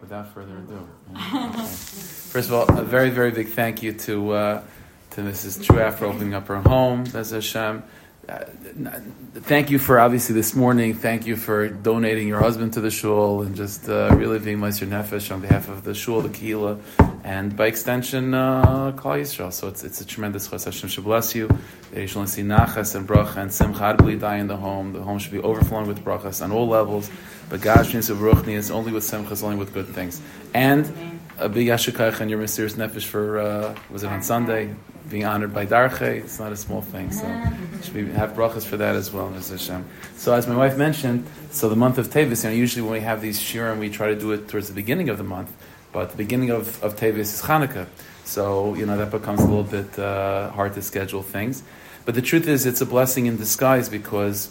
without further ado. Okay. First of all, a very, very big thank you to Mrs. Truaff for opening up her home. Bez Hashem. Thank you for obviously this morning. Thank you for donating your husband to the shul and just really being Meister Nefesh on behalf of the shul, the Kehillah, and by extension, Klal Yisrael. So it's a tremendous chesed. Hashem should bless you. You shall see nachas and bracha and simcha adbli die in the home. The home should be overflowing with brachas on all levels. But Gashmis of Ruchnius only with simchas, only with good things. And a big yashikach and your mysterious nefesh for was it on Sunday? Being honored by Darche, it's not a small thing, so you should have brachas for that as well, Mr. Hashem. So as my wife mentioned, so the month of Tevis, usually when we have these shiurim, we try to do it towards the beginning of the month, but the beginning of Tevis is Chanukah, so that becomes a little bit hard to schedule things. But the truth is, it's a blessing in disguise because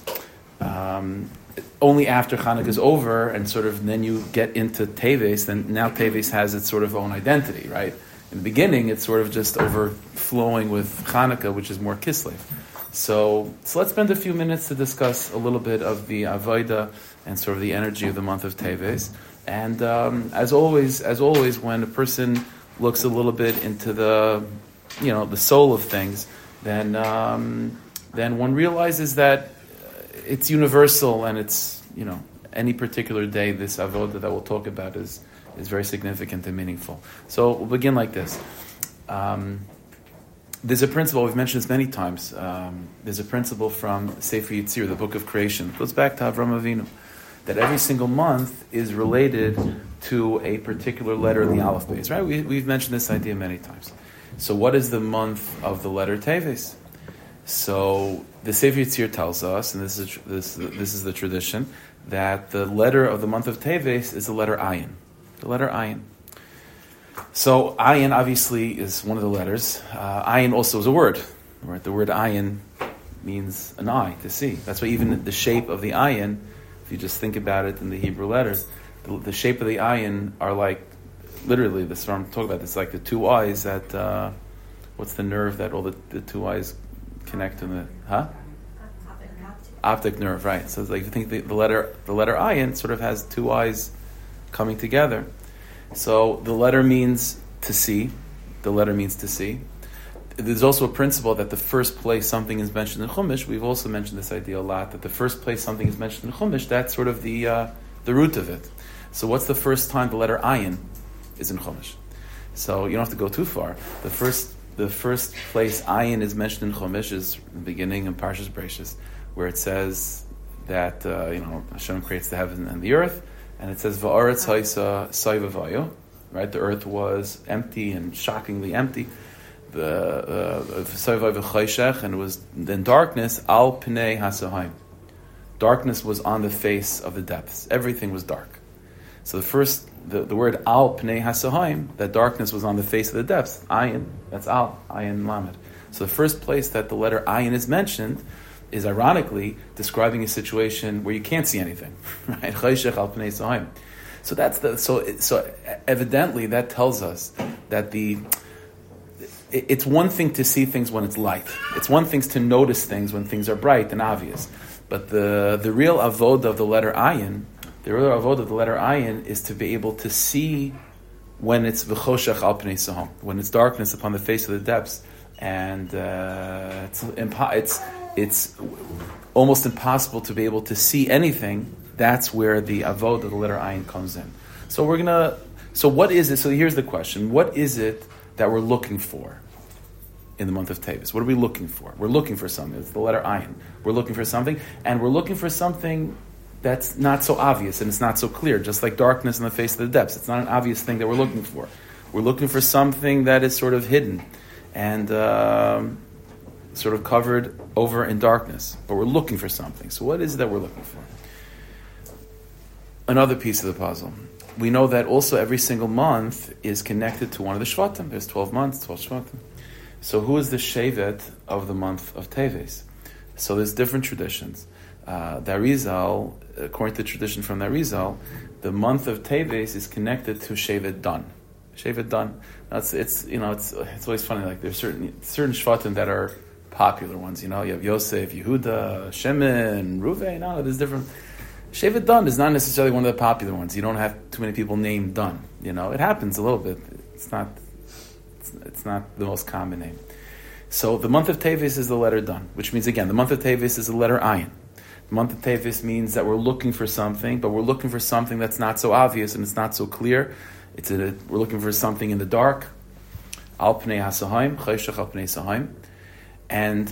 only after Chanukah is over and sort of then you get into Tevis, then now Tevis has its sort of own identity, right? In the beginning, it's sort of just overflowing with Chanukah, which is more Kislev. So let's spend a few minutes to discuss a little bit of the Avodah and sort of the energy of the month of Teves. And as always, when a person looks a little bit into the soul of things, then one realizes that it's universal and it's any particular day. This Avodah that we'll talk about is very significant and meaningful. So we'll begin like this. There's a principle, we've mentioned this many times, there's a principle from Sefer Yitzir, the book of creation. It goes back to Avram Avinu, that every single month is related to a particular letter in the Aleph Beis, right? We've mentioned this idea many times. So what is the month of the letter Teves? So the Sefer Yitzir tells us, and this is the tradition, that the letter of the month of Teves is the letter Ayin. The letter Ayin. So Ayin obviously is one of the letters. Ayin also is a word. Right? The word Ayin means an eye, to see. That's why even the shape of the Ayin, if you just think about it in the Hebrew letters, the shape of the Ayin are like, literally, this is what I'm talking about, it's like the two eyes that, what's the nerve that all the two eyes connect to the, Optic nerve, right. So it's like, if you think the letter Ayin sort of has two eyes coming together. So the letter means to see. The letter means to see. There's also a principle that the first place something is mentioned in Chumash, we've also mentioned this idea a lot, that the first place something is mentioned in Chumash, that's sort of the root of it. So what's the first time the letter Ayin is in Chumash? So you don't have to go too far. The first place Ayin is mentioned in Chumash is the beginning in Parshas Bereishis, where it says that Hashem creates the heaven and the earth. And it says, Va'aretz haisa sayvavayo, right? The earth was empty and shockingly empty. Sayvavayo v'chayshech, and it was then darkness, al pnei hasahaim. Darkness was on the face of the depths. Everything was dark. So the word al pnei hasahaim, that darkness was on the face of the depths. Ayin, that's al, ayin lamed. So the first place that the letter ayin is mentioned is ironically describing a situation where you can't see anything, right? So evidently that tells us that it's one thing to see things when it's light. It's one thing to notice things when things are bright and obvious. But the real avodah of the letter ayin, is to be able to see when it's v'choshech al pnei saham, when it's darkness upon the face of the depths, and it's almost impossible to be able to see anything. That's where the avod of the letter ayin comes in. So what is it? So here's the question. What is it that we're looking for in the month of Teves? What are we looking for? We're looking for something. It's the letter ayin. We're looking for something, and we're looking for something that's not so obvious and it's not so clear, just like darkness in the face of the depths. It's not an obvious thing that we're looking for. We're looking for something that is sort of hidden and sort of covered over in darkness, but we're looking for something. So what is it that we're looking for? Another piece of the puzzle. We know that also every single month is connected to one of the Shvatim. There's 12 months, 12 Shvatim. So who is the Shevet of the month of Teves? So there's different traditions. The Arizal, according to the tradition from the Arizal, the month of Teves is connected to Shevet Dan. Shevet Dan. It's always funny. Like there's certain Shvatim that are popular ones. You have Yosef, Yehuda, Shemin, Ruvain. There's different. Shevet Dan is not necessarily one of the popular ones. You don't have too many people named Dan. It happens a little bit. It's not the most common name. So the month of Teves is the letter Dan, which means, again, the month of Teves is the letter Ayin. The month of Teves means that we're looking for something, but we're looking for something that's not so obvious and it's not so clear. We're looking for something in the dark. Al pnei hasahaim, chayshach al pnei sahaim. And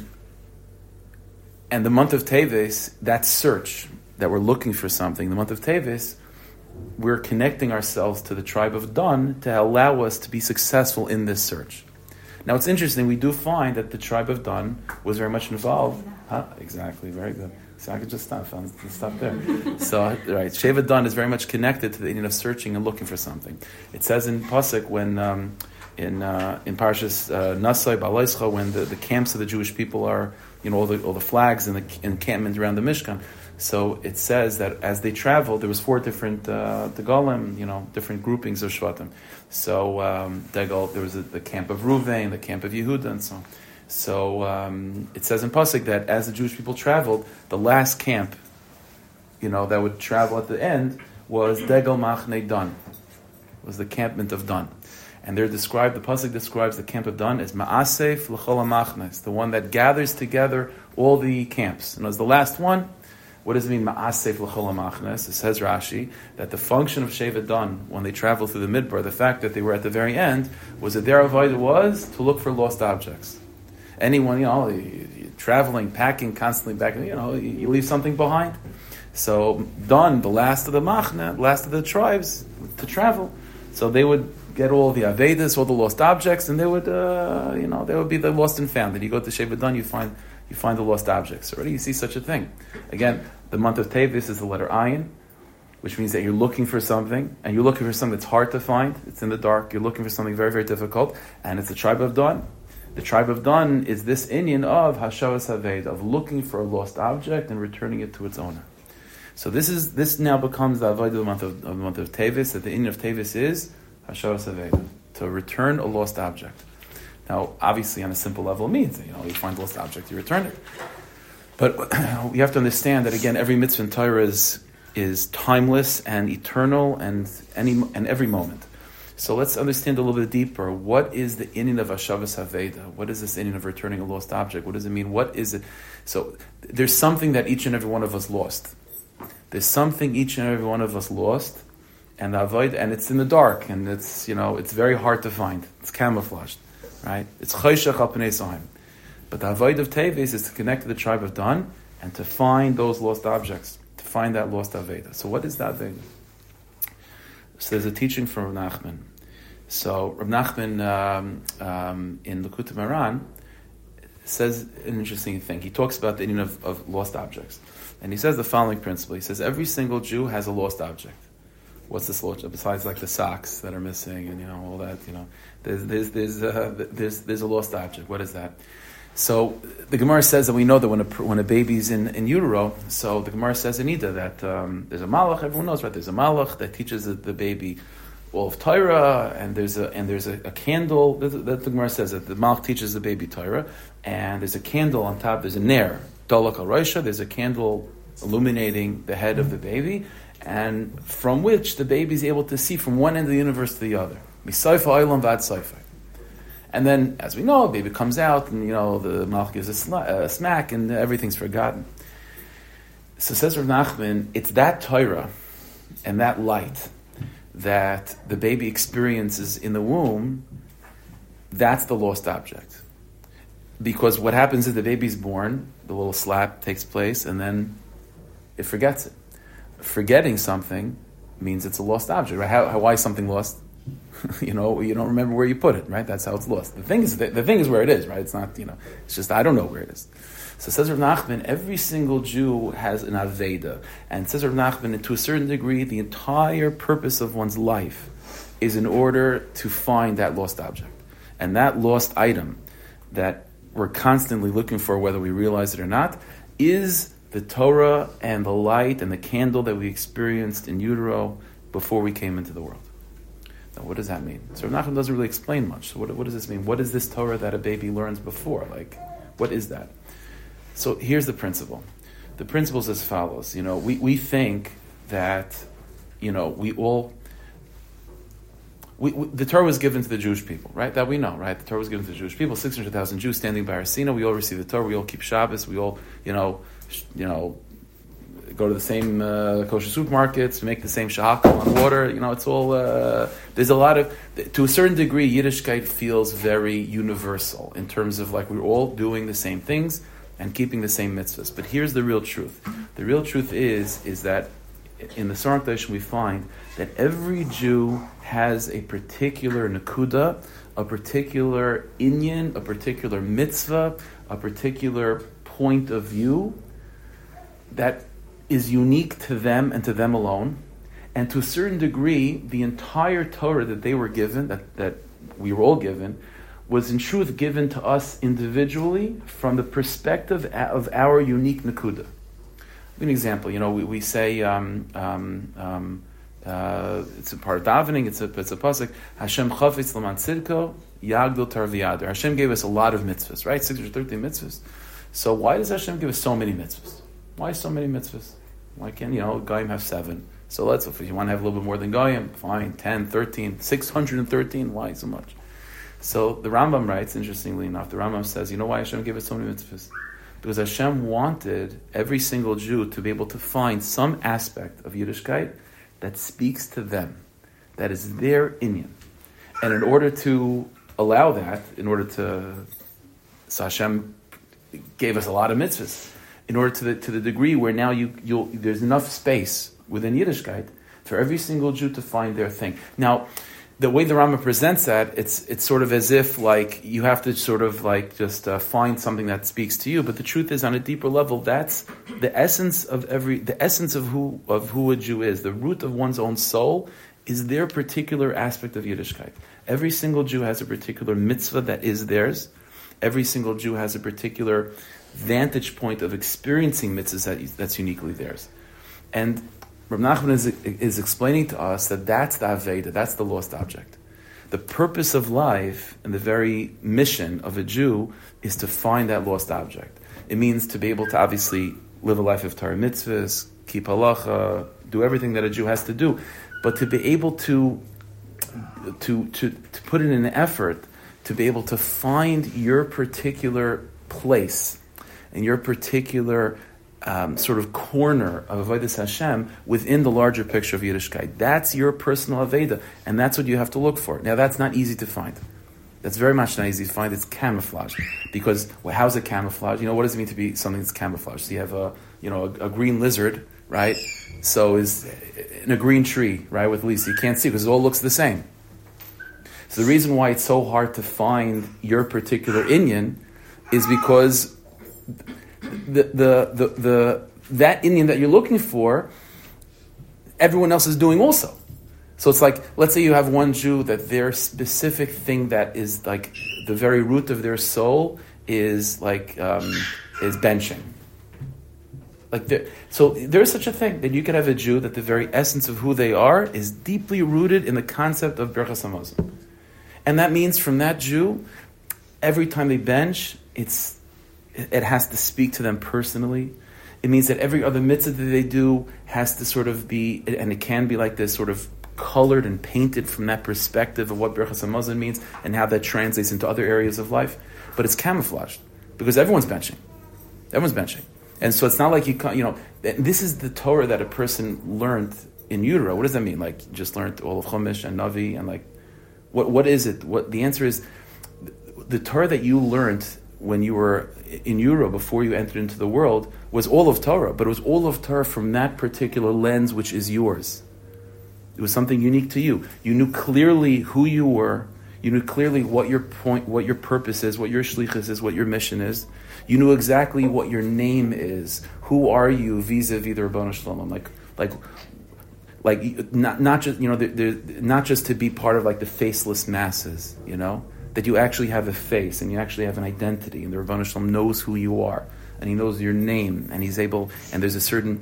the month of Teves, that search, that we're looking for something, the month of Teves, we're connecting ourselves to the tribe of Dan to allow us to be successful in this search. Now it's interesting, we do find that the tribe of Dan was very much involved. Exactly, very good. So I could just stop there. So, right, Shevet Dan is very much connected to the idea of searching and looking for something. It says in Pasuk when in Parashas Nasai Balaischa, when the camps of the Jewish people are, all the flags and the encampment around the Mishkan. So it says that as they traveled, there was 4 different Degalim, different groupings of Shvatim. So Degal, there was the camp of Ruvain, the camp of Yehuda, and so on. So it says in Pasuk that as the Jewish people traveled, the last camp, that would travel at the end was Degal Machne Dan, was the campment of Dan. And the Pasuk describes the camp of Dan as Ma'asef L'chol HaMachnes, the one that gathers together all the camps. And as the last one, what does it mean, Ma'asef L'chol HaMachnes? It says Rashi that the function of Shevet Dan, when they traveled through the Midbar, the fact that they were at the very end, was that their avodah was to look for lost objects. Anyone, you're traveling, packing, constantly back, you leave something behind. So Dan, the last of the Machne, last of the tribes to travel, so they would get all the Avedas, all the lost objects, and they would be the lost and found. And you go to Shevet Dan, you find the lost objects. Already you see such a thing. Again, the month of Teves is the letter Ayin, which means that you're looking for something, and you're looking for something that's hard to find. It's in the dark. You're looking for something very, very difficult, and it's the tribe of Dan. The tribe of Dan is this inyan of Hashavas Haved, of looking for a lost object and returning it to its owner. So this now becomes the avodah of the month of Teves, that the inyan of Teves is Hashavas Haved, to return a lost object. Now, obviously, on a simple level, it means that, you find a lost object, you return it. But you have to understand that, again, every mitzvah in Torah is timeless and eternal and every moment. So let's understand a little bit deeper. What is the inyan of Hashavas Haveda? What is this inyan of returning a lost object? What does it mean? What is it? So there's something that each and every one of us lost. There's something each and every one of us lost, and it's in the dark, and it's very hard to find. It's camouflaged, right? It's chayshach al pnei sahaim. But the avodah of Teves is to connect to the tribe of Dan and to find those lost objects, to find that lost aveda. So what is that aveda? So there's a teaching from Rav Nachman. So Rav Nachman in Likutei Moharan says an interesting thing. He talks about the inyan of lost objects. And he says the following principle. He says every single Jew has a lost object. What's this lost object? Besides like the socks that are missing and all that, there's a lost object. What is that? So the Gemara says that we know that when a baby's in utero, so the Gemara says in Ida that there's a malach. Everyone knows, right? There's a malach that teaches the baby all of Torah, and there's a candle. That the Gemara says that the malach teaches the baby Torah, and there's a candle on top. There's a ner dalak al roisha. There's a candle illuminating the head of the baby, and from which the baby is able to see from one end of the universe to the other. Misayfa olam vad sayfa. And then, as we know, the baby comes out, and the malach gives a smack, and everything's forgotten. So says Rav Nachman, it's that Torah and that light that the baby experiences in the womb. That's the lost object, because what happens is the baby's born, the little slap takes place, and then it forgets it. Forgetting something means it's a lost object, right? Why is something lost? You don't remember where you put it, right? That's how it's lost. The thing is where it is, right? It's not, it's just I don't know where it is. So says Rav Nachman, every single Jew has an Aveda. And says Rav Nachman, to a certain degree, the entire purpose of one's life is in order to find that lost object. And that lost item that we're constantly looking for, whether we realize it or not, is the Torah and the light and the candle that we experienced in utero before we came into the world. Now, what does that mean? So Rav Nachman doesn't really explain much. So what does this mean? What is this Torah that a baby learns before? What is that? So here's the principle. The principle is as follows. We think that, the Torah was given to the Jewish people, right? That we know, right? The Torah was given to the Jewish people. 600,000 Jews standing by Har Sinai. We all receive the Torah. We all keep Shabbos. We all, go to the same kosher supermarkets, make the same shahakal on water. It's all. There's a lot of, to a certain degree, Yiddishkeit feels very universal in terms of like we're all doing the same things and keeping the same mitzvahs. But here's the real truth. The real truth is that in the Sarang Tradition we find that every Jew has a particular nakuda, a particular inyan, a particular mitzvah, a particular point of view that is unique to them and to them alone. And to a certain degree, the entire Torah that they were given, that we were all given, was in truth given to us individually from the perspective of our unique nakuda. An example, we say it's a part of davening. It's a pasuk. Hashem chafetz l'man tzidko yagdol tarviyader. Hashem gave us a lot of mitzvahs, right? 613 mitzvahs. So why does Hashem give us so many mitzvahs? Why so many mitzvahs? Why can't Goyim have 7? So if you want to have a little bit more than Goyim, fine, 10, 13, 613. Why so much? So the Rambam writes, interestingly enough, the Rambam says, you know why Hashem gave us so many mitzvahs? Because Hashem wanted every single Jew to be able to find some aspect of Yiddishkeit that speaks to them, that is their inyan. And in order to allow that, so Hashem gave us a lot of mitzvahs, in order to the degree where now there's enough space within Yiddishkeit for every single Jew to find their thing. Now, the way the Rambam presents that, it's sort of as if like you have to sort of like just find something that speaks to you. But the truth is, on a deeper level, that's the essence of who a Jew is. The root of one's own soul is their particular aspect of Yiddishkeit. Every single Jew has a particular mitzvah that is theirs. Every single Jew has a particular vantage point of experiencing mitzvahs that's uniquely theirs. And Reb Nachman is explaining to us that that's the Aveda, that's the lost object. The purpose of life and the very mission of a Jew is to find that lost object. It means to be able to obviously live a life of Torah mitzvahs, keep halacha, do everything that a Jew has to do, but to be able to put in an effort to be able to find your particular place and your particular sort of corner of Avodas Hashem within the larger picture of Yiddishkeit. That's your personal Aveda, and that's what you have to look for. Now, that's not easy to find. That's very much not easy to find. It's camouflage. Because, how's it camouflage? What does it mean to be something that's camouflaged? So you have a green lizard, right? So is in a green tree, right, with leaves. You can't see because it all looks the same. So the reason why it's so hard to find your particular inyan is because that inyan that you're looking for, everyone else is doing also. So it's like, let's say you have one Jew that their specific thing that is like the very root of their soul is like is benching. So there's such a thing that you could have a Jew that the very essence of who they are is deeply rooted in the concept of Birchas Hamazon. And that means from that Jew, every time they bench, it has to speak to them personally. It means that every other mitzvah that they do has to sort of be, and it can be like this sort of colored and painted from that perspective of what Birchas Hamazon means and how that translates into other areas of life. But it's camouflaged because everyone's benching. Everyone's benching. And so it's not like this is the Torah that a person learned in utero. What does that mean? Like, you just learned all of Chumash and Navi and like, what is it? The answer is the Torah that you learned when you were in utero before you entered into the world was all of Torah, but it was all of Torah from that particular lens which is yours. It was something unique to you. You knew clearly who you were. You knew clearly what your point, what your purpose is, what your shlichus is, what your mission is. You knew exactly what your name is. Who are you vis-a-vis the Rabbanu Shalom? Like not just not just to be part of like the faceless masses, that you actually have a face and you actually have an identity, and the Rabbanu Shalom knows who you are, and He knows your name, and He's able. And there's a certain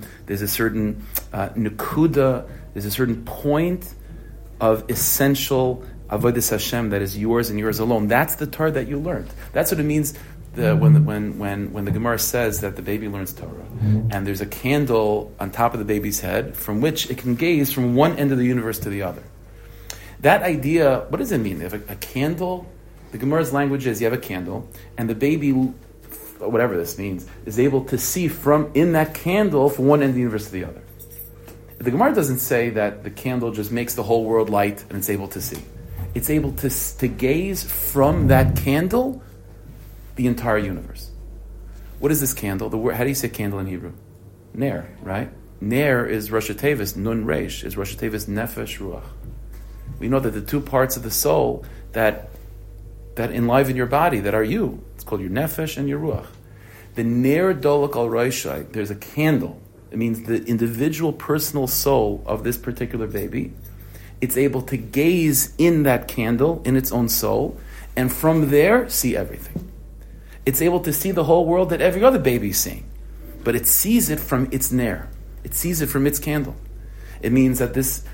nekuda, there's a certain point of essential avodas Hashem that is yours and yours alone. That's the Torah that you learned. That's what it means. when the Gemara says that the baby learns Torah, and there's a candle on top of the baby's head from which it can gaze from one end of the universe to the other. That idea, what does it mean? They have a candle. The Gemara's language is you have a candle, and the baby, whatever this means, is able to see from in that candle from one end of the universe to the other. The Gemara doesn't say that the candle just makes the whole world light and it's able to see. It's able to gaze from that candle the entire universe. What is this candle? The word, how do you say candle in Hebrew? Ner, right? Ner is Rosh Tevis, Nun Reish, is Rosh Tevis Nefesh Ruach. We know that the two parts of the soul that enliven your body, that are you, it's called your Nefesh and your Ruach. The Ner Dolok Al Roshai, there's a candle. It means the individual personal soul of this particular baby, it's able to gaze in that candle, in its own soul, and from there, see everything. It's able to see the whole world that every other baby is seeing. But it sees it from its ner. It sees it from its candle. It means that this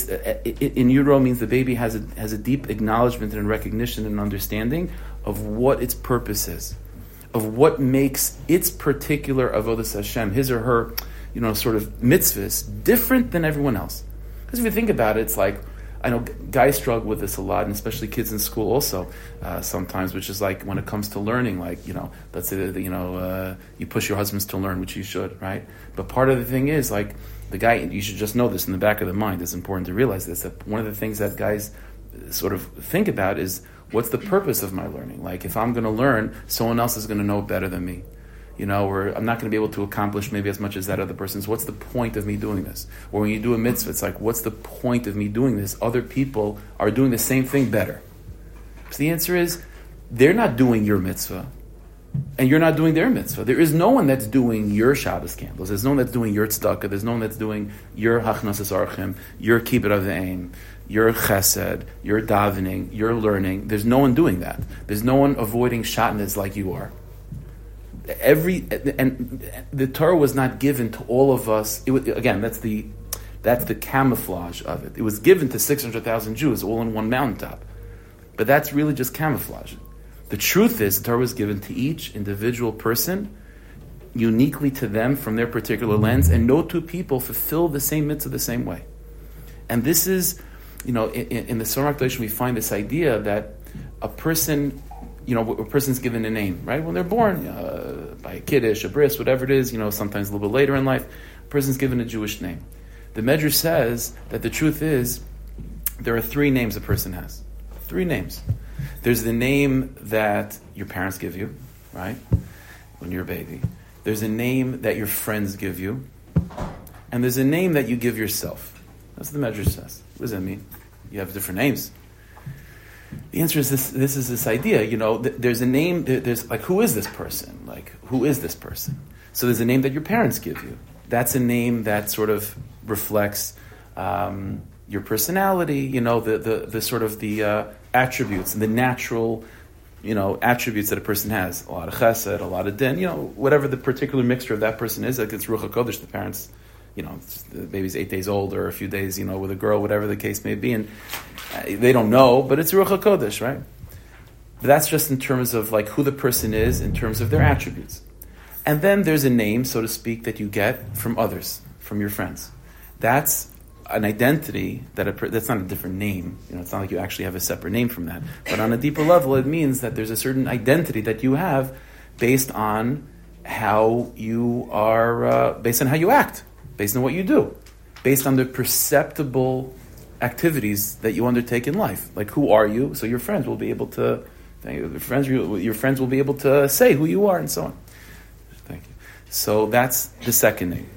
in utero means the baby has a deep acknowledgement and recognition and understanding of what its purpose is, of what makes its particular avodas Hashem, his or her, sort of mitzvahs, different than everyone else. Because if you think about it, it's like, I know guys struggle with this a lot, and especially kids in school also sometimes, which is like when it comes to learning, like, let's say that, you push your husbands to learn, which you should, right? But part of the thing is, like, the guy, you should just know this in the back of the mind, it's important to realize this, that one of the things that guys sort of think about is, what's the purpose of my learning? Like, if I'm going to learn, someone else is going to know it better than me. Or I'm not going to be able to accomplish maybe as much as that other person's. What's the point of me doing this? Or when you do a mitzvah, it's like, what's the point of me doing this? Other people are doing the same thing better. So the answer is, they're not doing your mitzvah, and you're not doing their mitzvah. There is no one that's doing your Shabbos candles. There's no one that's doing your tzedakah. There's no one that's doing your hachnas archim, your kibbut avim, your chesed, your davening, your learning. There's no one doing that. There's no one avoiding shatnez like you are. And the Torah was not given to all of us. Again, that's the camouflage of it. It was given to 600,000 Jews all in one mountaintop, but that's really just camouflage. The truth is, the Torah was given to each individual person, uniquely to them from their particular lens, and no two people fulfill the same mitzvah the same way. And this is, in the Sorah Kedusha, we find this idea that a person. A person's given a name, right? When they're born, by a kiddush, a bris, whatever it is, sometimes a little bit later in life, a person's given a Jewish name. The Medrash says that the truth is, there are 3 names a person has. 3 names. There's the name that your parents give you, right? When you're a baby. There's a name that your friends give you. And there's a name that you give yourself. That's what the Medrash says. What does that mean? You have different names. The answer is this is this idea, there's a name, there's like, who is this person? Like, who is this person? So there's a name that your parents give you. That's a name that sort of reflects your personality, the sort of the attributes, the natural, attributes that a person has. A lot of chesed, a lot of din, whatever the particular mixture of that person is, like it's Ruach HaKodesh, the parents, the baby's 8 days old or a few days, with a girl, whatever the case may be, and they don't know, but it's Ruach HaKodesh, right? But that's just in terms of like who the person is, in terms of their attributes. And then there's a name, so to speak, that you get from others, from your friends. That's an identity that's not a different name. It's not like you actually have a separate name from that. But on a deeper level, it means that there's a certain identity that you have based on how you are, based on how you act, based on what you do, based on the perceptible activities that you undertake in life. Like, who are you? So your friends will be able to, your friends will be able to say who you are and so on. Thank you. So that's the second name.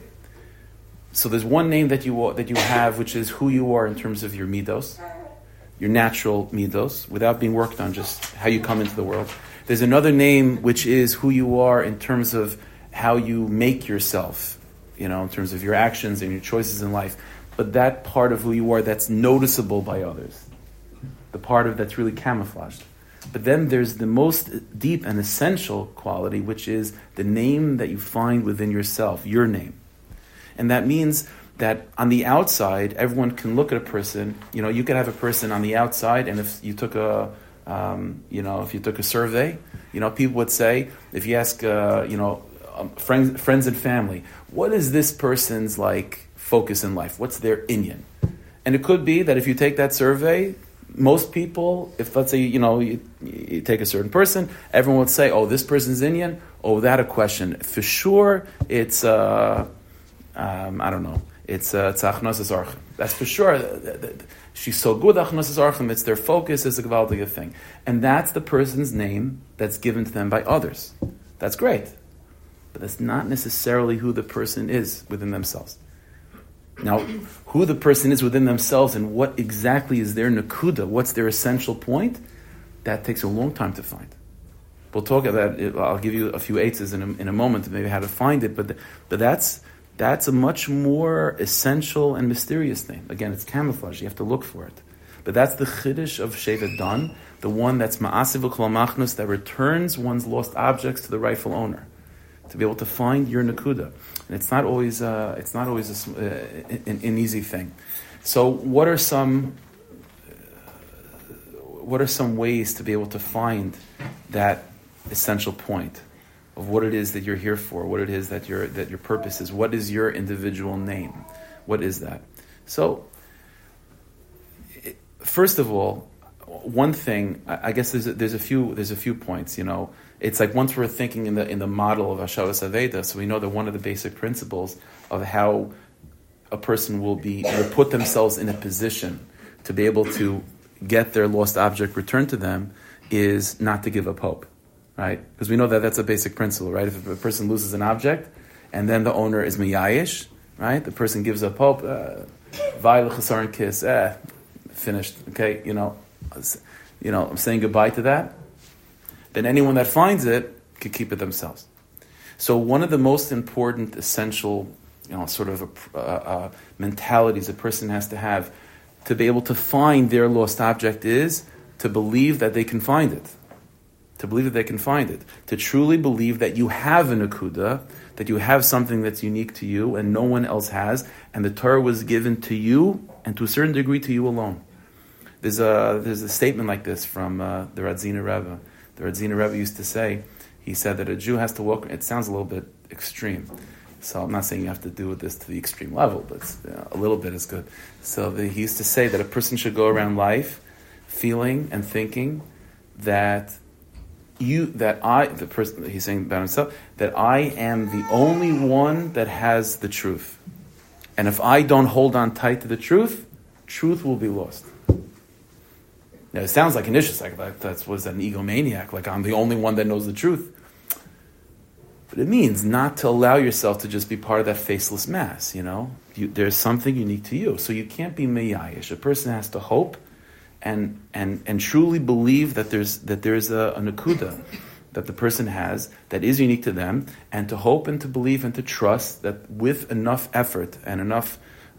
So there's one name that you have, which is who you are in terms of your midos, your natural midos, without being worked on, just how you come into the world. There's another name which is who you are in terms of how you make yourself, in terms of your actions and your choices in life. But that part of who you are that's noticeable by others, the part of that's really camouflaged. But then there's the most deep and essential quality, which is the name that you find within yourself, your name. And that means that on the outside, everyone can look at a person. You could have a person on the outside, and if you took a survey, People would say, if you ask, friends and family, what is this person's focus in life? What's their inyan? And it could be that if you take that survey, most people, if let's say, you take a certain person, everyone would say, oh, this person's inyan, oh, without a question. For sure, it's, I don't know, it's achnosas archim. That's for sure. She's so good, achnosas archim, it's their focus, it's a gewaltige thing. And that's the person's name that's given to them by others. That's great. But that's not necessarily who the person is within themselves. Now, who the person is within themselves and what exactly is their nakuda, what's their essential point, that takes a long time to find. We'll talk about it. I'll give you a few eitzes in a moment, maybe how to find it, but that's a much more essential and mysterious thing. Again, it's camouflage. You have to look for it. But that's the chiddush of Shevet Dan, the one that's ma'asiv v'kol machnus, that returns one's lost objects to the rightful owner, to be able to find your nakuda. And it's not always an easy thing. So what are some ways to be able to find that essential point of what it is that you're here for, what it is that your purpose is, what is your individual name, what is that? So first of all, one thing, I guess there's a few points. It's like once we're thinking in the model of Hashavas Aveda, so we know that one of the basic principles of how a person will put themselves in a position to be able to get their lost object returned to them is not to give up hope, right? Because we know that that's a basic principle, right? If a person loses an object and then the owner is miyayish, right? The person gives up hope, vayl chesaron kiss, finished, okay, I'm saying goodbye to that. Then anyone that finds it could keep it themselves. So one of the most important, essential, mentalities a person has to have to be able to find their lost object is to believe that they can find it. To believe that they can find it. To truly believe that you have an akuda, that you have something that's unique to you and no one else has, and the Torah was given to you and to a certain degree to you alone. There's a statement like this from the Radzina Rebbe. The Radzina Rebbe used to say, he said that a Jew has to walk, it sounds a little bit extreme, so I'm not saying you have to do this to the extreme level, but a little bit is good. So he used to say that a person should go around life feeling and thinking that the person, he's saying about himself, that I am the only one that has the truth. And if I don't hold on tight to the truth will be lost. Now, it sounds like an issue, like that was an egomaniac, like I'm the only one that knows the truth. But it means not to allow yourself to just be part of that faceless mass, There's something unique to you. So you can't be miyayish. A person has to hope and truly believe that there's a nakuda that the person has that is unique to them, and to hope and to believe and to trust that with enough effort and enough,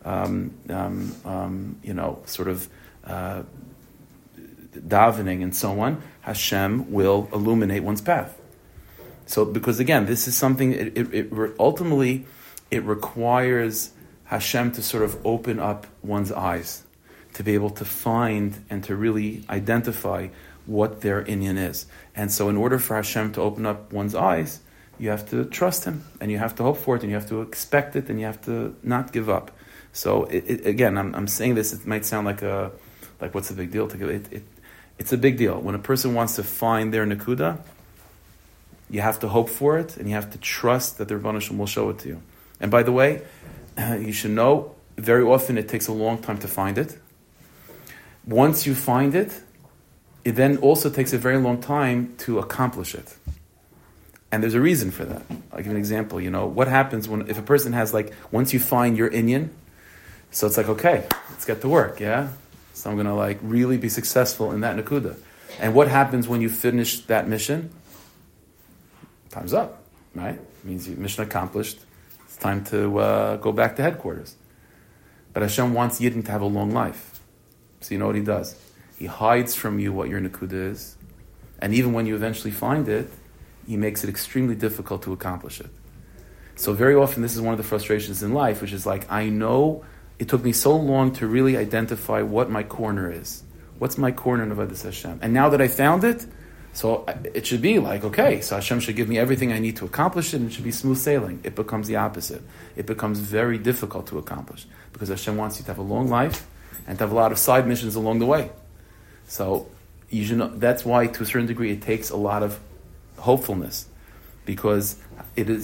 davening and so on, Hashem will illuminate one's path. So, because again, this is something, ultimately, it requires Hashem to sort of open up one's eyes, to be able to find and to really identify what their inyan is. And so in order for Hashem to open up one's eyes, you have to trust Him, and you have to hope for it, and you have to expect it, and you have to not give up. So, again, I'm saying this, it might sound like what's the big deal? It's a big deal. When a person wants to find their nakuda, you have to hope for it, and you have to trust that the Rebbeinu Shalom will show it to you. And by the way, you should know, very often it takes a long time to find it. Once you find it, it then also takes a very long time to accomplish it. And there's a reason for that. I'll give you an example. What happens if a person has, once you find your inyan, so it's like, okay, let's get to work, yeah? So I'm going to really be successful in that nakuda. And what happens when you finish that mission? Time's up, right? It means your mission accomplished. It's time to go back to headquarters. But Hashem wants Yidden to have a long life. So you know what He does? He hides from you what your nakuda is. And even when you eventually find it, He makes it extremely difficult to accomplish it. So very often this is one of the frustrations in life, which is I know it took me so long to really identify what my corner is. What's my corner in Avodas Hashem? And now that I found it, So it should be like, okay, so Hashem should give me everything I need to accomplish it, and it should be smooth sailing. It becomes the opposite. It becomes very difficult to accomplish because Hashem wants you to have a long life and to have a lot of side missions along the way. So you should know, that's why, to a certain degree, it takes a lot of hopefulness, because it is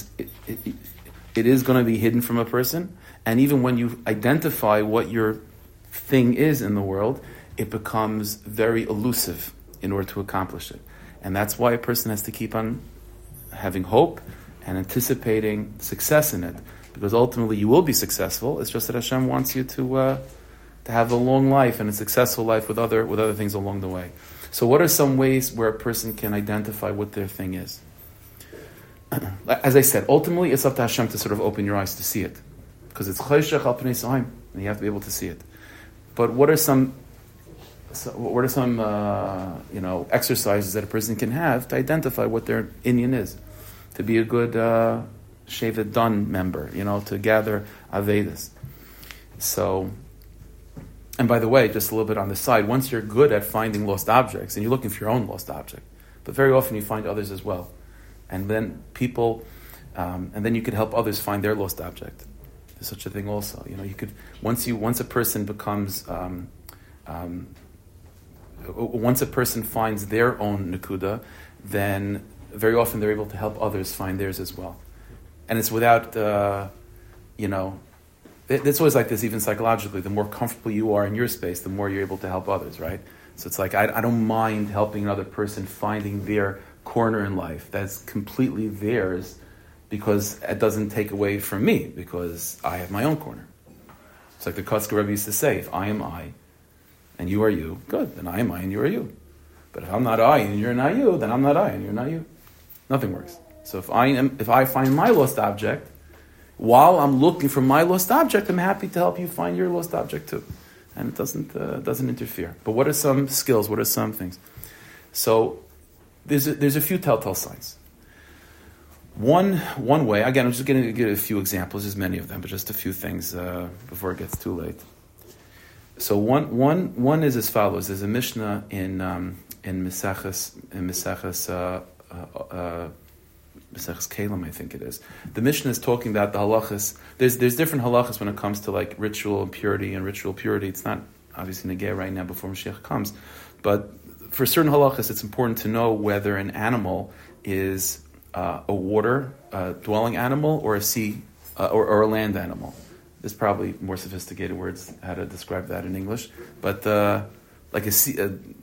going to be hidden from a person, and even when you identify what your thing is in the world, it becomes very elusive in order to accomplish it. And that's why a person has to keep on having hope and anticipating success in it, because ultimately you will be successful. It's just that Hashem wants you to have a long life and a successful life with other things along the way. So what are some ways where a person can identify what their thing is? As I said, ultimately it's up to Hashem to sort of open your eyes to see it, because it's chayshach al pnei sahim, and you have to be able to see it. But what are some exercises that a person can have to identify what their inyan is, to be a good Shevet Dan member, to gather Avedas. So, and by the way, just a little bit on the side, once you're good at finding lost objects, and you're looking for your own lost object, but very often you find others as well, and then and then you could help others find their lost object. There's such a thing also. You could once a person becomes once a person finds their own nakuda, then very often they're able to help others find theirs as well. And it's without, it's always like this, even psychologically. The more comfortable you are in your space, the more you're able to help others, right? So it's like, I don't mind helping another person finding their corner in life that's completely theirs, because it doesn't take away from me, because I have my own corner. It's like the Kotzker Rebbe used to say, if I am I, and you are you, good, then I am I and you are you. But if I'm not I and you're not you, then I'm not I and you're not you. Nothing works. So if I find my lost object, while I'm looking for my lost object, I'm happy to help you find your lost object too. And it doesn't interfere. But what are some skills? What are some things? So there's a few telltale signs. One way, again, I'm just going to give a few examples. There's many of them, but just a few things before it gets too late. So one is as follows. There's a Mishnah in Meseches Kalim, I think it is. The Mishnah is talking about the halachas. There's different halachas when it comes to like ritual impurity and ritual purity. It's not obviously negay right now before Mashiach comes, but for certain halachas, it's important to know whether an animal is a water dwelling animal or a sea or a land animal. There's probably more sophisticated words how to describe that in English, but like a sea,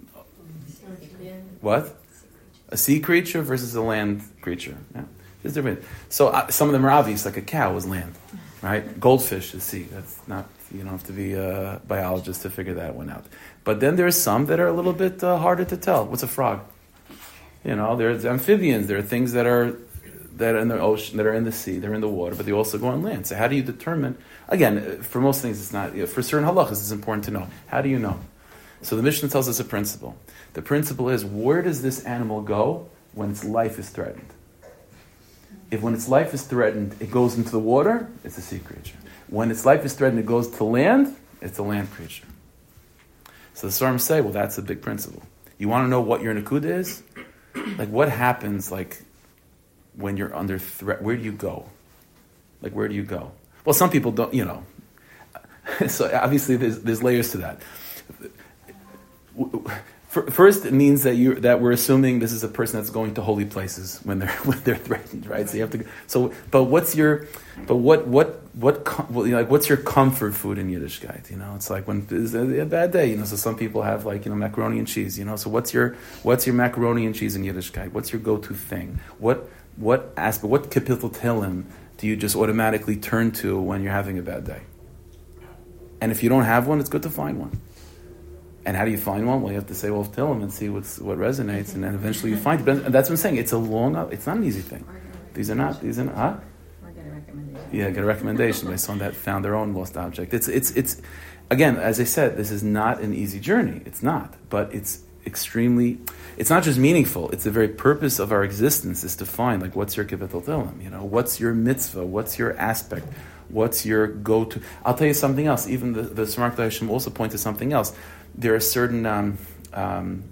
what? A sea creature versus a land creature. Yeah, there's different. So some of them are obvious, like a cow is land, right? Goldfish is sea. That's not. You don't have to be a biologist to figure that one out. But then there's some that are a little bit harder to tell. What's a frog? There's amphibians. There are things that are in the ocean, that are in the sea, they're in the water, but they also go on land. So how do you determine? Again, for most things, it's not. For certain halachas, it's important to know. How do you know? So the Mishnah tells us a principle. The principle is, where does this animal go when its life is threatened? If when its life is threatened, it goes into the water, it's a sea creature. When its life is threatened, it goes to land, it's a land creature. So the Sfarim say, well, that's a big principle. You want to know what your nakuda is? Like, what happens, like, when you're under threat? Where do you go? Like, where do you go? Well, some people don't, So obviously there's layers to that. First, it means that we're assuming this is a person that's going to holy places when they're threatened, right? So you have to. So, but what's your comfort food in Yiddishkeit? It's like when there's a bad day. So some people have macaroni and cheese. So what's your macaroni and cheese in Yiddishkeit? What's your go-to thing? What aspect? What kapitel Tehillim do you just automatically turn to when you're having a bad day? And if you don't have one, it's good to find one. And how do you find one? Well, you have to say, well, tell them and see what resonates, and then eventually you find it. But that's what I'm saying. It's not an easy thing. These are not, huh? Or get a recommendation. Yeah, get a recommendation by someone that found their own lost object. It's again, as I said, this is not an easy journey. It's not. But it's not just meaningful. It's the very purpose of our existence is to find, what's your kapitel Tehillim? What's your mitzvah? What's your aspect? What's your go-to? I'll tell you something else. Even the Smart Hashem also point to something else. There are certain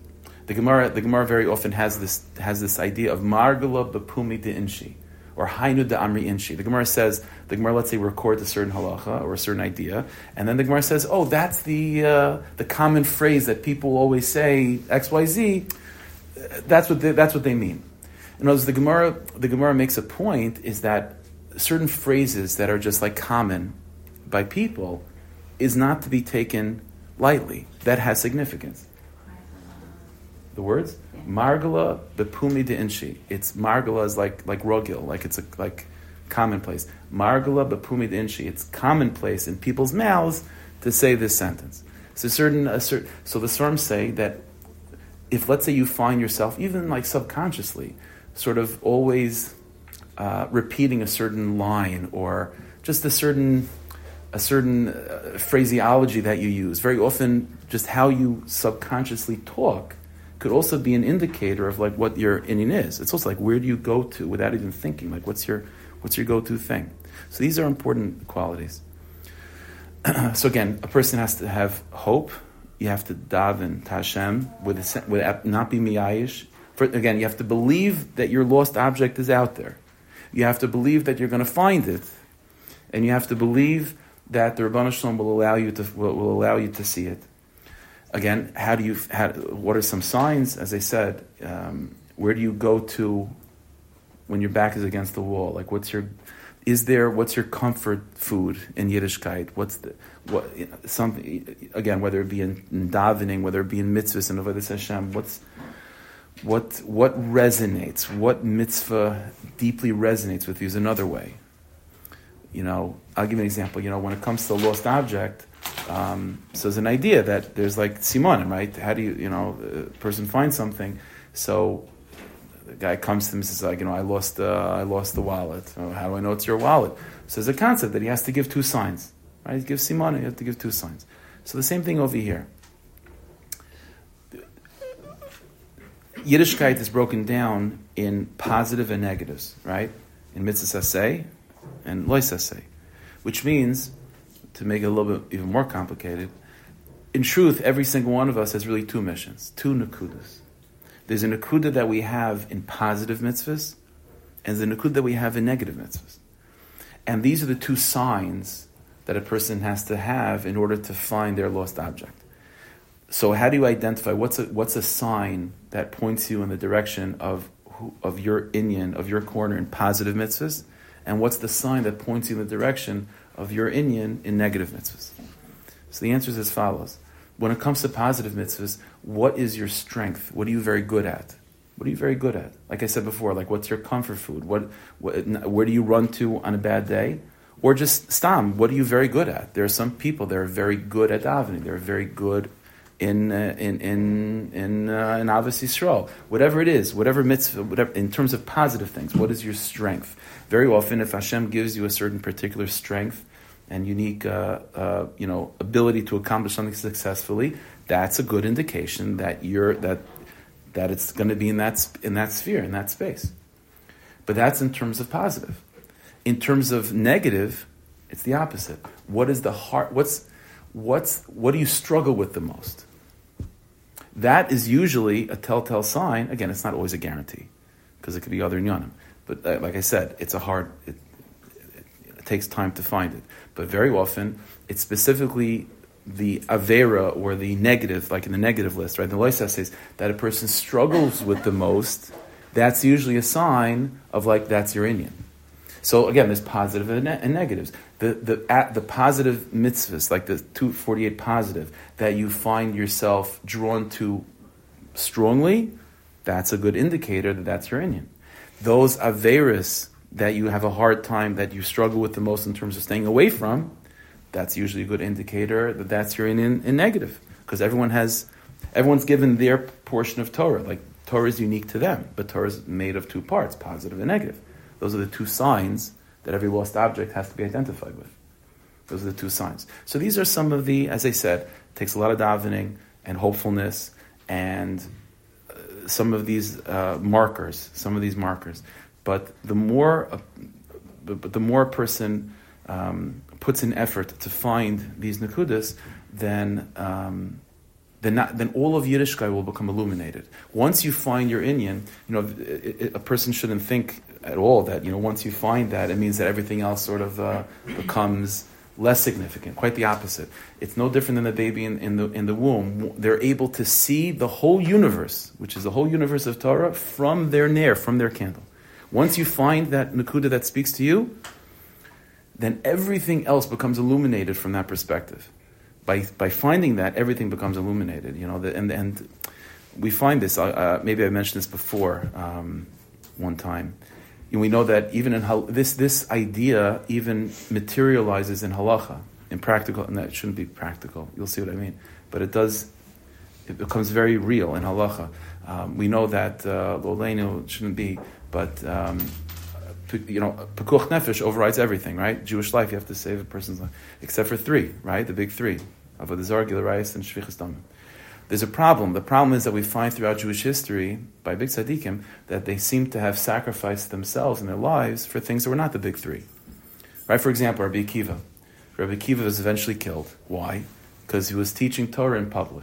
The Gemara very often has this idea of margala b'pumi de inshi, or hainu de amri inshi. The Gemara, let's say, records a certain halacha or a certain idea, and then the Gemara says, oh, that's the common phrase that people always say, X, Y, Z. That's what they mean. In other words, the Gemara makes a point is that certain phrases that are just like common by people is not to be taken lightly. That has significance. The words margala bepumi de inshi. It's margala is like rogil, like it's like commonplace. Margala bepumi de inshi. It's commonplace in people's mouths to say this sentence. So so the Swarms say that if, let's say, you find yourself even like subconsciously, sort of always repeating a certain line or just a certain phraseology that you use, very often just how you subconsciously talk could also be an indicator of like what your inyan is. It's also like, where do you go to without even thinking? Like, what's your go-to thing? So these are important qualities. So again, a person has to have hope. You have to daven to Hashem with not be miyayish. Again, you have to believe that your lost object is out there. You have to believe that you're going to find it, and you have to believe that the Rebbeinu Shalom will allow you to see it. Again, what are some signs? As I said, where do you go to when your back is against the wall? Like, what's your comfort food in Yiddishkeit? Again, whether it be in davening, whether it be in mitzvahs and avodas Hashem, what resonates? What mitzvah deeply resonates with you is another way. I'll give you an example. When it comes to a lost object, so there's an idea that there's like simonim, right? How do a person finds something? So the guy comes to him and says, like, I lost the wallet. How do I know it's your wallet? So there's a concept that he has to give two signs, right? He gives simonim, you have to give two signs. So the same thing over here. Yiddishkeit is broken down in positive and negatives, right? In mitzvah saseh and lo saseh, which means, to make it a little bit even more complicated, in truth, every single one of us has really two missions, two nakudas. There's a nakuda that we have in positive mitzvahs, and there's a nakuda that we have in negative mitzvahs. And these are the two signs that a person has to have in order to find their lost object. So how do you identify what's a sign that points you in the direction of your inyan, of your corner in positive mitzvahs, and what's the sign that points you in the direction of your inyan in negative mitzvahs? So the answer is as follows. When it comes to positive mitzvahs, what is your strength? What are you very good at? What are you very good at? Like I said before, like what's your comfort food? Where do you run to on a bad day? Or just stam, what are you very good at? There are some people that are very good at davening. They're very good in Avos Yisrael, whatever it is, whatever mitzvah, whatever, in terms of positive things, what is your strength? Very often, if Hashem gives you a certain particular strength and unique, ability to accomplish something successfully, that's a good indication that that it's going to be in that sphere, in that space. But that's in terms of positive. In terms of negative, it's the opposite. What is the heart? What do you struggle with the most? That is usually a telltale sign. Again, it's not always a guarantee, because it could be other inyanim. But like I said, it takes time to find it. But very often, it's specifically the avera or the negative, like in the negative list, right? The Lois says that a person struggles with the most. That's usually a sign of like that's your inyan. So again, there's positive and negatives. The positive mitzvahs, like the 248 positive, that you find yourself drawn to strongly, that's a good indicator that that's your inyan. Those averis that you have a hard time, that you struggle with the most in terms of staying away from, that's usually a good indicator that that's your inyan in negative. Because everyone's given their portion of Torah. Like Torah is unique to them, but Torah is made of two parts, positive and negative. Those are the two signs that every lost object has to be identified with. Those are the two signs. So these are some of the, as I said, it takes a lot of davening and hopefulness and some of these markers. But the more a person puts in effort to find these nakudas, then then all of Yiddishkeit will become illuminated. Once you find your inyan, a person shouldn't think at all that, once you find that, it means that everything else sort of becomes less significant. Quite the opposite. It's no different than the baby in the womb. They're able to see the whole universe, which is the whole universe of Torah, from their nair, from their candle. Once you find that Nakuda that speaks to you, then everything else becomes illuminated from that perspective. By finding that, everything becomes illuminated. And we find this. Maybe I mentioned this before one time. We know that even in this idea even materializes in halacha, in practical, and that shouldn't be practical. You'll see what I mean. But it does. It becomes very real in halacha. We know that Loleinu shouldn't be, but pekuach nefesh overrides everything, right? Jewish life, you have to save a person's life, except for three, right? The big three: avodah zarah, gilui arayos, and shvichas damim. There's a problem. The problem is that we find throughout Jewish history, by big tzaddikim, that they seem to have sacrificed themselves and their lives for things that were not the big three. Right? For example, Rabbi Akiva. Rabbi Akiva was eventually killed. Why? Because he was teaching Torah in public.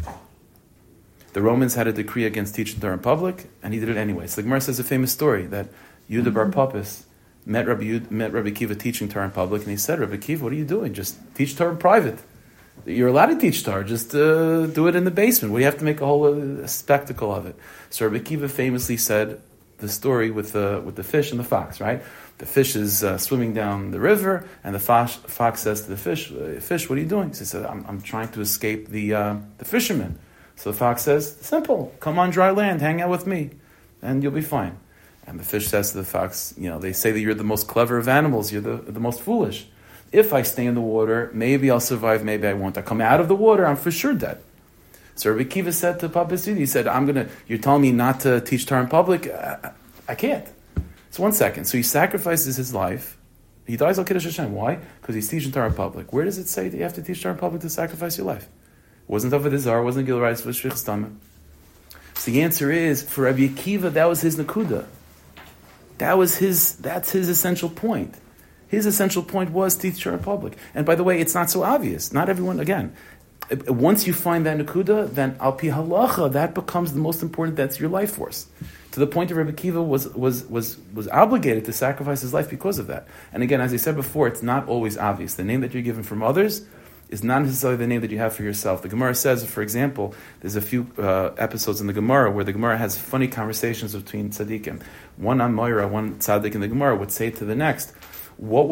The Romans had a decree against teaching Torah in public, and he did it anyway. So the Gemara says a famous story that Yehuda bar Papas met Rabbi Akiva teaching Torah in public, and he said, Rabbi Akiva, what are you doing? Just teach Torah in private. You're allowed to teach Torah, just do it in the basement. We have to make a whole spectacle of it. So Rabbi Akiva famously said the story with the fish and the fox, right? The fish is swimming down the river, and the fox says to the fish, "Fish, what are you doing?" He said, "I'm trying to escape the fishermen." So the fox says, "Simple, come on dry land, hang out with me, and you'll be fine." And the fish says to the fox, they say that you're the most clever of animals, you're the most foolish. If I stay in the water, maybe I'll survive, maybe I won't. I come out of the water, I'm for sure dead. So Rabbi Akiva said to Papas Yehuda, he said, you're telling me not to teach Torah in public? I can't. So 1 second. So he sacrifices his life. He dies al Kiddush Hashem. Why? Because he's teaching Torah in public. Where does it say that you have to teach Torah in public to sacrifice your life? It wasn't avodah zarah, it wasn't gilui arayos, it was shvichas damim. So the answer is, for Rabbi Akiva, that was his nakuda. That's his essential point. His essential point was teach Torah in public. And by the way, it's not so obvious. Not everyone, again, once you find that nakuda, then al pi halacha, that becomes the most important, that's your life force. To the point that Rabbi Akiva was obligated to sacrifice his life because of that. And again, as I said before, it's not always obvious. The name that you're given from others is not necessarily the name that you have for yourself. The Gemara says, for example, there's a few episodes in the Gemara where the Gemara has funny conversations between tzaddikim. One Amoira, one tzaddik in the Gemara would say to the next, what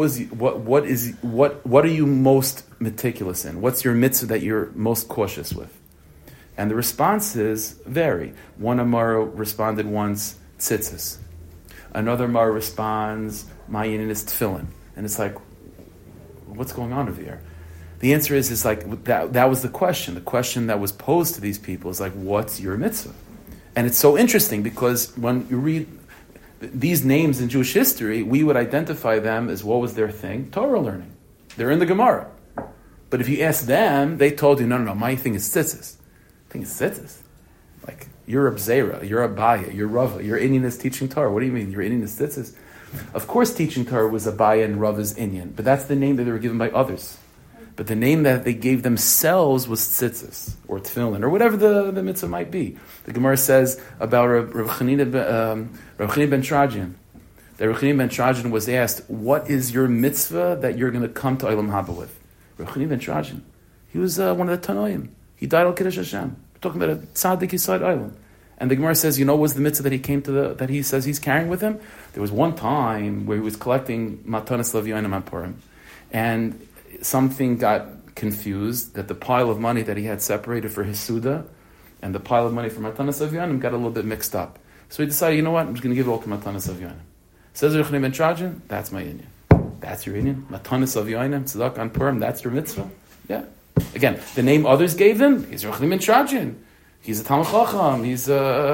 are you most meticulous in? What's your mitzvah that you're most cautious with? And the responses vary. One Amaro responded once, tzitzis. Another Amaro responds, my yin is tefillin. And it's like, what's going on over here? The answer is like, that was the question. The question that was posed to these people is like, what's your mitzvah? And it's so interesting because when you read these names in Jewish history, we would identify them as what was their thing? Torah learning. They're in the Gemara. But if you ask them, they told you, no, my thing is tzitzis. I think it's tzitzis. Like, you're a Bzeira, you're a Abaya, you're Rava, your Inyan is teaching Torah. What do you mean? Your Inyan is tzitzis? Of course teaching Torah was Abaya and Rava's Inyan, but that's the name that they were given by others. But the name that they gave themselves was tzitzis, or tefillin, or whatever the mitzvah might be. The Gemara says about Rav Chanina ben Trajan, that Rav Chanina ben Trajan was asked, what is your mitzvah that you're going to come to Olam Haba with? Rav Chanina ben Trajan, he was one of the Tanoim. He died al Kiddush Hashem. We're talking about a tzaddik Yisrael island. And the Gemara says, what was the mitzvah that he came to that he says he's carrying with him? There was one time where he was collecting matanas l'Avyonim Purim, and something got confused, that the pile of money that he had separated for his Suda and the pile of money for Matanas Avyanim got a little bit mixed up. So he decided, I'm just going to give it all to Matanas Avyanim. Says Yochanan ben Trajan, that's my Inyan. That's your Inyan. Matanas Avyanim, Tzedakah on Purim, that's your mitzvah. Yeah. Again, the name others gave him, he's Yochanan ben Trajan. He's a Talmid Chacham. He's,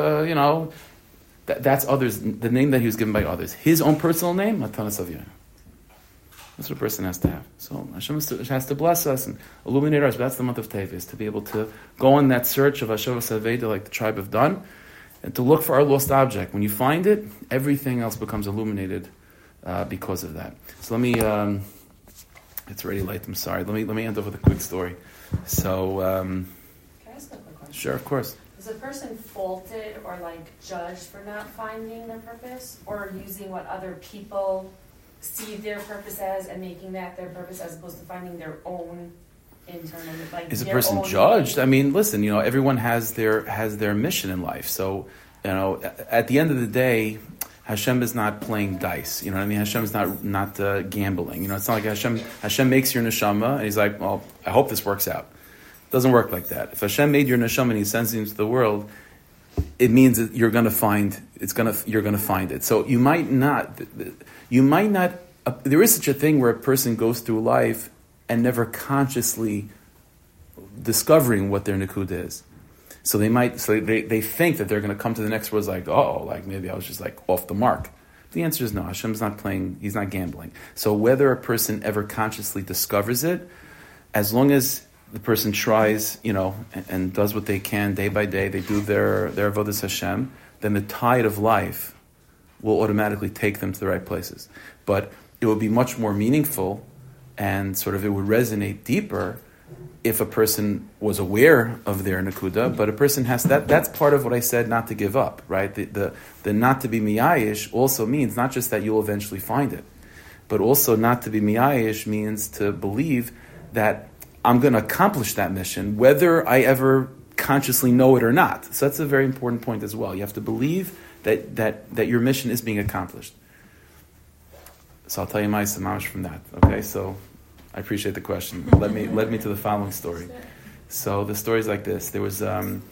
that's others, the name that he was given by others. His own personal name, Matanas Avyanim. That's what a person has to have. So Hashem has to bless us and illuminate us. But that's the month of Teves, to be able to go on that search of Hashavas Aveda like the tribe of Dan, and to look for our lost object. When you find it, everything else becomes illuminated because of that. So let me, it's already late, I'm sorry. Let me end up with a quick story. So, Can I ask a quick question? Sure, of course. Is a person faulted or judged for not finding their purpose, or using what other people see their purpose as and making that their purpose as opposed to finding their own internal? Is a person judged? I mean, listen, everyone has their mission in life. So, at the end of the day, Hashem is not playing dice. You know what I mean? Hashem is not gambling. It's not like Hashem makes your neshama and He's like, well, I hope this works out. It doesn't work like that. If Hashem made your neshama and He sends you into the world, it means that you're going to find it. So you might not. There is such a thing where a person goes through life and never consciously discovering what their nikud is. So they think that they're going to come to the next world maybe I was just off the mark. The answer is no. Hashem's not playing. He's not gambling. So whether a person ever consciously discovers it, as long as the person tries, and does what they can day by day, they do their avodas Hashem, then the tide of life will automatically take them to the right places. But it would be much more meaningful and it would resonate deeper if a person was aware of their nakuda, but a person has that's part of what I said, not to give up, right? The not to be miyayish also means not just that you'll eventually find it, but also not to be miyayish means to believe that I'm going to accomplish that mission, whether I ever consciously know it or not. So that's a very important point as well. You have to believe that your mission is being accomplished. So I'll tell you my samash from that. Okay, so I appreciate the question. Led me to the following story. So the story is like this: there was the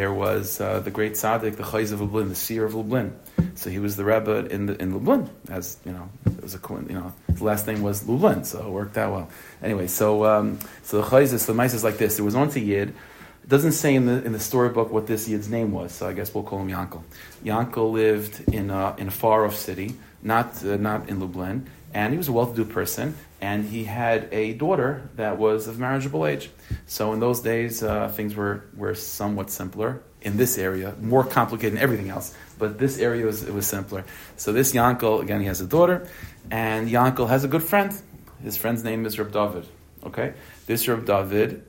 great tzaddik, the Chayz of Lublin, the seer of Lublin. So he was the Rebbe in Lublin, as it was his last name was Lublin, so it worked out well. Anyway, so the Chayz, the mice is like this: there was once a yid. It doesn't say in the storybook what this yid's name was, so I guess we'll call him Yankel. Yankel lived in a far off city, not in Lublin, and he was a well-to-do person. And he had a daughter that was of marriageable age. So in those days, things were somewhat simpler in this area, more complicated than everything else. But this area it was simpler. So this Yankel, again, he has a daughter, and Yankel has a good friend. His friend's name is Reb David. Okay, this Reb David,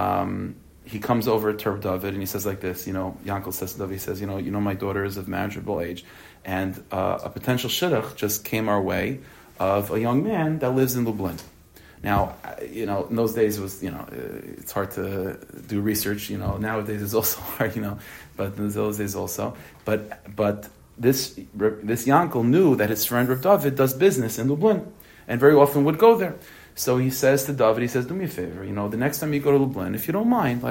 he comes over to Reb David and he says like this. Yankel says to David, he says, my daughter is of marriageable age, and a potential shidduch just came our way of a young man that lives in Lublin. Now, in those days it was, it's hard to do research. Nowadays it's also hard, but in those days also. But this Yankel knew that his friend Rav David does business in Lublin, and very often would go there. So he says to David, do me a favor, the next time you go to Lublin, if you don't mind,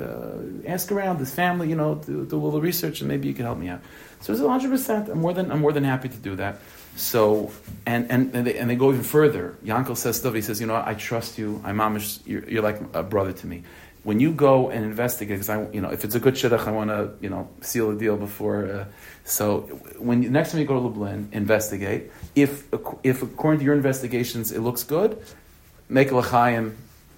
ask around his family, do a little research, and maybe you can help me out. So it's 100%. I'm more than happy to do that. So and they go even further. Yankel says to David, he says, I trust you. I'm amish. You're like a brother to me. When you go and investigate, because if it's a good shidduch, I want to seal the deal before. So when next time you go to Lublin, investigate. If according to your investigations it looks good, make a l'chaim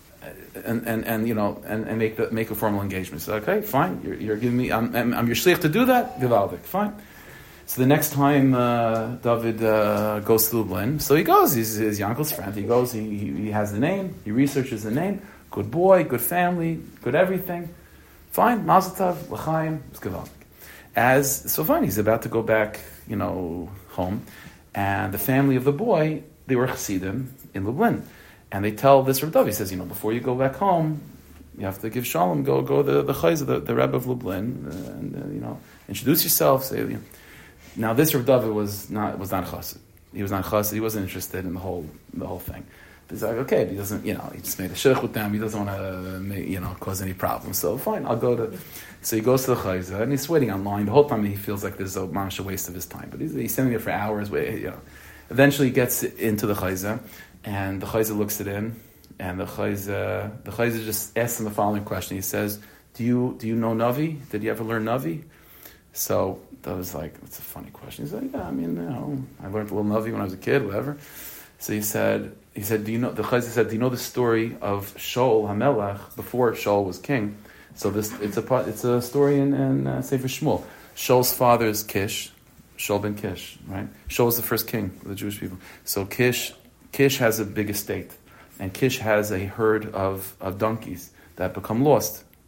and make a formal engagement. So okay, fine. You're giving me. I'm your shliach to do that. Givaldik, fine. So the next time David goes to Lublin, so he goes. He's his Yankel's friend. He goes. He has the name. He researches the name. Good boy. Good family. Good everything. Fine. Mazel tov. L'chaim. It's givaldik. Fine. He's about to go back, home, and the family of the boy, they were chassidim in Lublin, and they tell this Rav David, he says, before you go back home, you have to give shalom. Go the chayz, the Rebbe of Lublin, and introduce yourself. Say. Now this Rav David was not chassid. He was not chassid. He wasn't interested in the whole thing. He's like, okay, he doesn't, he just made a shidduch with them. He doesn't want to, cause any problems. So fine, I'll go to. So he goes to the chayza and he's waiting online. The whole time he feels like there's a waste of his time. But he's sitting there for hours. Eventually he gets into the chayza, and the chayza looks at him, and the chayza just asks him the following question. He says, "Do you know Navi? Did you ever learn Navi?" So that was like, it's a funny question. He's like, yeah, I learned a little Navi when I was a kid, whatever. So he said, do you know, the Chayza said, do you know the story of Shaul HaMelech before Shaul was king? So it's a story in Sefer Shmuel. Shaul's father is Kish, Shaul ben Kish, right? Shaul was the first king of the Jewish people. So Kish has a big estate, and Kish has a herd of donkeys that become lost.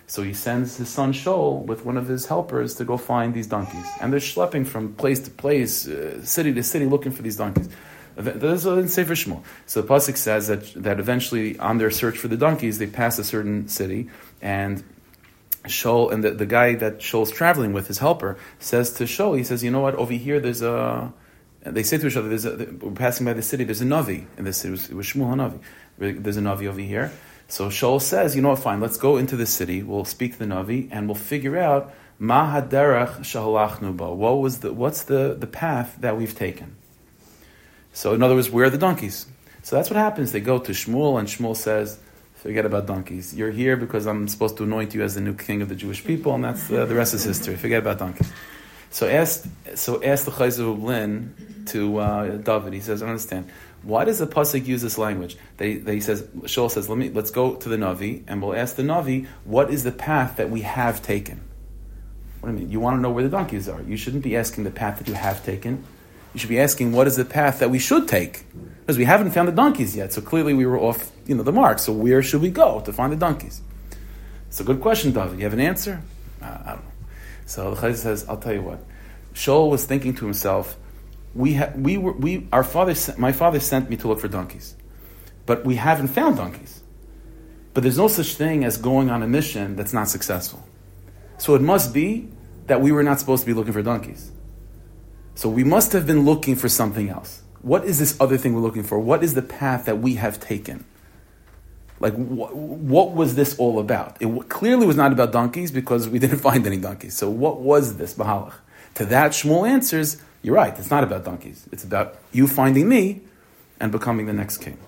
So he sends his son Shaul with one of his helpers to go find these donkeys. And they're schlepping from place to place, city to city, looking for these donkeys. This is in Sefer Shmuel. So the pasuk says that eventually, on their search for the donkeys, they pass a certain city, and Shaul, and the guy that Shaul's traveling with, his helper, says to Shaul, he says, you know what, over here there's a... They say to each other, we're passing by the city, there's a Navi in this city. It was Shmuel HaNavi. There's a Navi over here. So Shaul says, you know what, fine, let's go into the city, we'll speak to the Navi, and we'll figure out Ma haderech shahalachnu ba. What's the path that we've taken? So in other words, where are the donkeys? So that's what happens. They go to Shmuel, and Shmuel says, forget about donkeys. You're here because I'm supposed to anoint you as the new king of the Jewish people, and that's the rest is history. Forget about donkeys. So ask the Chayzer Lublin to David. He says, I don't understand. Why does the pasuk use this language? He says, Shaul says, let's go to the Navi, and we'll ask the Navi, what is the path that we have taken? What do you mean? You want to know where the donkeys are. You shouldn't be asking the path that you have taken. You should be asking, what is the path that we should take? Because we haven't found the donkeys yet, so clearly we were off, the mark. So where should we go to find the donkeys? It's a good question, David. You have an answer? I don't know. So the Chayzer says, I'll tell you what. Shaul was thinking to himself, my father sent me to look for donkeys, but we haven't found donkeys. But there's no such thing as going on a mission that's not successful. So it must be that we were not supposed to be looking for donkeys. So we must have been looking for something else. What is this other thing we're looking for? What is the path that we have taken? Like, what was this all about? It clearly was not about donkeys because we didn't find any donkeys. So what was this, Bahalach? To that, Shmuel answers, you're right, it's not about donkeys. It's about you finding me and becoming the next king.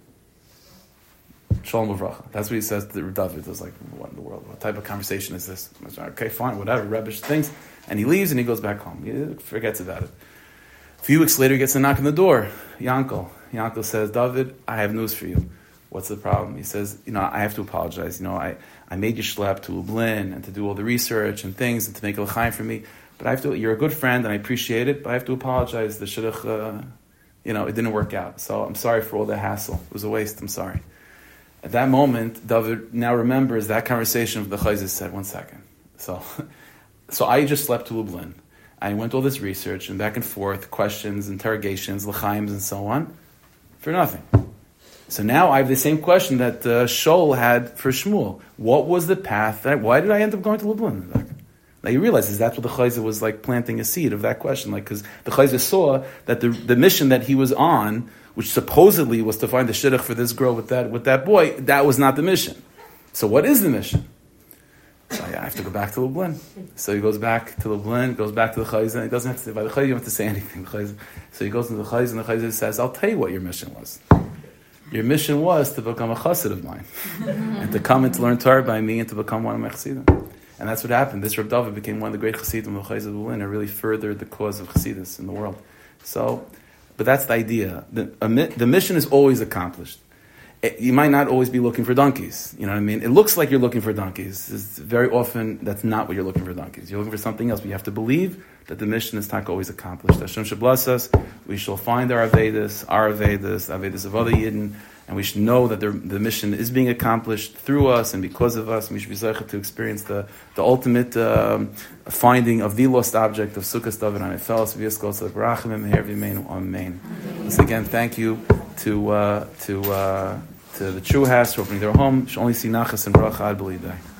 Shalom Uvracha. That's what he says to David. It was like, what in the world? What type of conversation is this? Like, okay, fine, whatever, rubbish things. And he leaves and he goes back home. He forgets about it. A few weeks later, he gets a knock on the door. Yankel. Yankel says, David, I have news for you. What's the problem? He says, I have to apologize. I made you schlep to Lublin and to do all the research and things and to make a l'chaim for me. But you're a good friend and I appreciate it, but I have to apologize. The shidduch, it didn't work out. So I'm sorry for all the hassle. It was a waste. I'm sorry. At that moment, David now remembers that conversation of the Chayzer said, 1 second. So I just slept to Lublin. I went all this research and back and forth, questions, interrogations, l'chaims, and so on, for nothing. So now I have the same question that Shaul had for Shmuel. What was the path? Why did I end up going to Lublin? Now you realize that's what the Chayzer was like planting a seed of that question. Because the Chayzer saw that the mission that he was on, which supposedly was to find the shidduch for this girl with that boy, that was not the mission. So what is the mission? So I have to go back to Lublin. So he goes back to Lublin, goes back to the Chayzer. He doesn't have to. By the Chayzer, you don't have to say anything. So he goes to the Chayzer, and the Chayzer says, "I'll tell you what your mission was. Your mission was to become a chassid of mine, and to come and to learn Torah by me, and to become one of my chassidim." And that's what happened. This Reb David became one of the great chassidim of the Chayzer of Lublin, and really furthered the cause of chassidus in the world. So, but that's the idea. The mission is always accomplished. You might not always be looking for donkeys. You know what I mean? It looks like you're looking for donkeys. Very often, that's not what you're looking for donkeys. You're looking for something else. But you have to believe that the mission is not always accomplished. Hashem should bless us. We shall find our Avedis, Avedis of other Yidden, and we should know that the mission is being accomplished through us and because of us. And we should be zeichet to experience the ultimate finding of the lost object of Sukkot David on Eifel's V'yaskos L'Barachim Meher V'Yimeinu Amen. Once again, thank you to the True House for opening their home. You should only see nachas and bracha ad b'lidai.